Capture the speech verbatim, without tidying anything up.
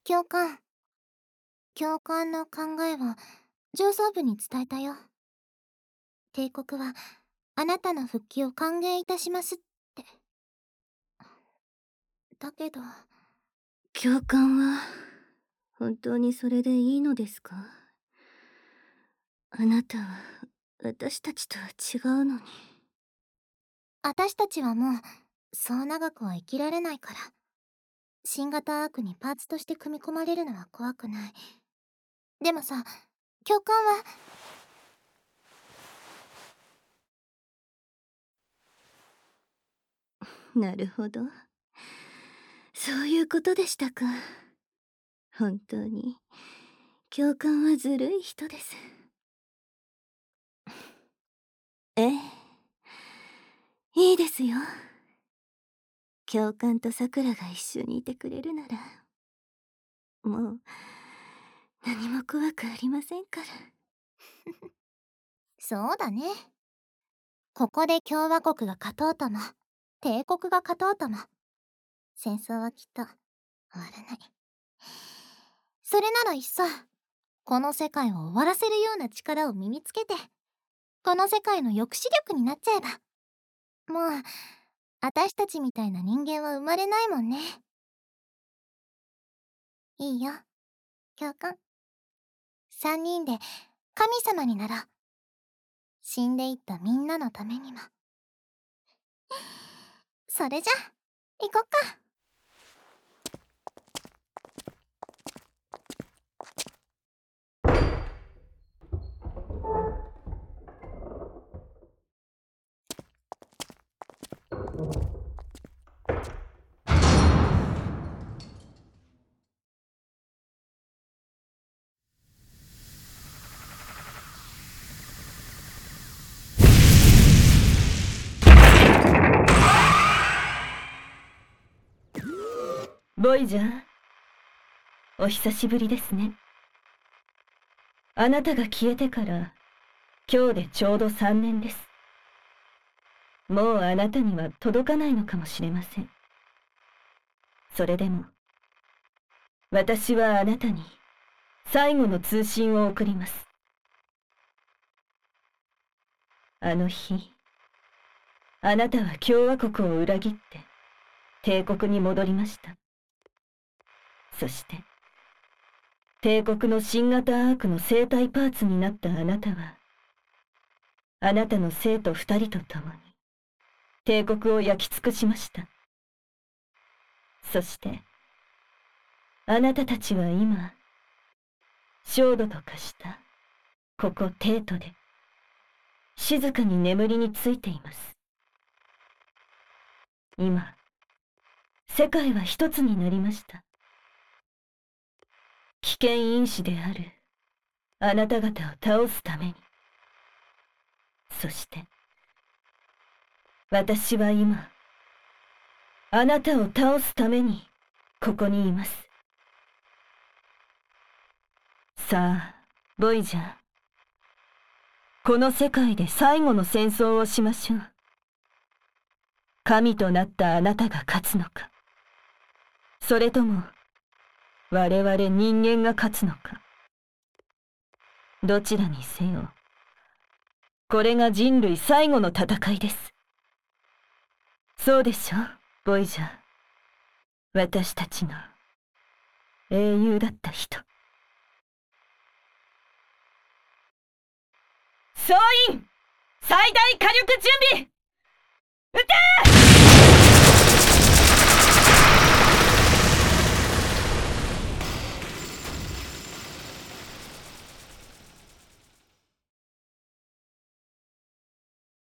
教官、教官の考えを上層部に伝えたよ。帝国はあなたの復帰を歓迎いたしますって。だけど、 教官は本当にそれでいいのですか？あなたは私たちとは違うのに。 私たちはもうそう長くは生きられないから。新型アークにパーツとして組み込まれるのは怖くない。でもさ、教官は。 なるほど、そういうことでしたか。本当に教官はずるい人です。ええ、いいですよ。教官とさくらが一緒にいてくれるならもう何も怖くありませんから。 そうだね。ここで共和国が勝とうとも帝国が勝とうとも戦争はきっと終わらない。それならいっそこの世界を終わらせるような力を身につけてこの世界の抑止力になっちゃえばもう私たちみたいな人間は生まれないもんね。いいよ、教官。三人で神様になろう。死んでいったみんなのためにも。それじゃ行こっか。 ボイジャー、お久しぶりですね。あなたが消えてから今日でちょうどさんねんです。もうあなたには届かないのかもしれません。それでも私はあなたに最後の通信を送ります。あの日あなたは共和国を裏切って帝国に戻りました。そして帝国の新型アークの生体パーツになったあなたはあなたの生徒二人と共に帝国を焼き尽くしました。そしてあなたたちは今焦土と化したここ帝都で静かに眠りについています。今世界は一つになりました。危険因子であるあなた方を倒すために。そして私は今あなたを倒すためにここにいます。さあボイジャー、この世界で最後の戦争をしましょう。神となったあなたが勝つのか、それとも我々人間が勝つのか。どちらにせよこれが人類最後の戦いです。そうでしょ、ボイジャー。私たちの英雄だった人。総員最大火力準備、撃て！